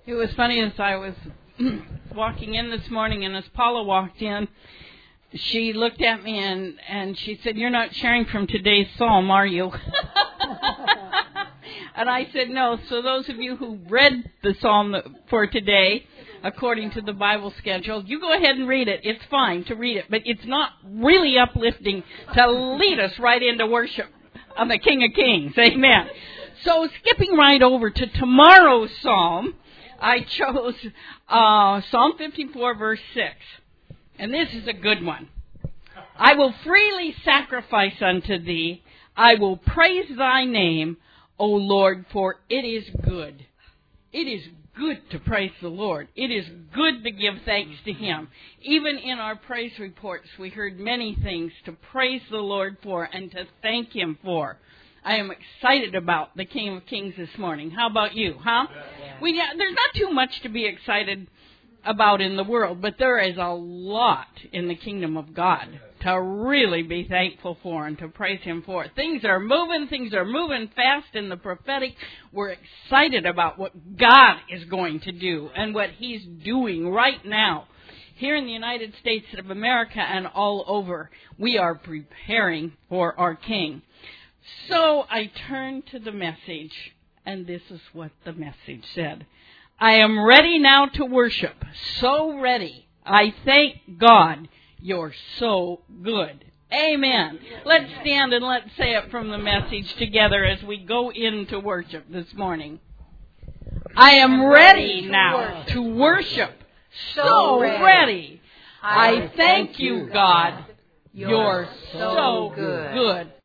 It was funny as I was walking in this morning, and as Paula walked in, she looked at me and she said, "You're not sharing from today's psalm, are you?" And I said, "No." So those of you who read the psalm for today, according to the Bible schedule, you go ahead and read it. It's fine to read it, but it's not really uplifting to lead us right into worship of the King of Kings. Amen. So skipping right over to tomorrow's psalm, I chose Psalm 54, verse 6. And this is a good one. I will freely sacrifice unto thee. I will praise thy name, O Lord, for it is good. It is good to praise the Lord. It is good to give thanks to Him. Even in our praise reports, we heard many things to praise the Lord for and to thank Him for. I am excited about the King of Kings this morning. How about you, huh? There's not too much to be excited about in the world, but there is a lot in the kingdom of God to really be thankful for and to praise Him for. Things are moving fast in the prophetic. We're excited about what God is going to do and what He's doing right now. Here in the United States of America and all over, we are preparing for our King. So I turned to the message, and this is what the message said. I am ready now to worship, so ready. I thank God you're so good. Amen. Let's stand and let's say it from the message together as we go into worship this morning. I am ready now to worship, so ready. I thank you, God. You're so good.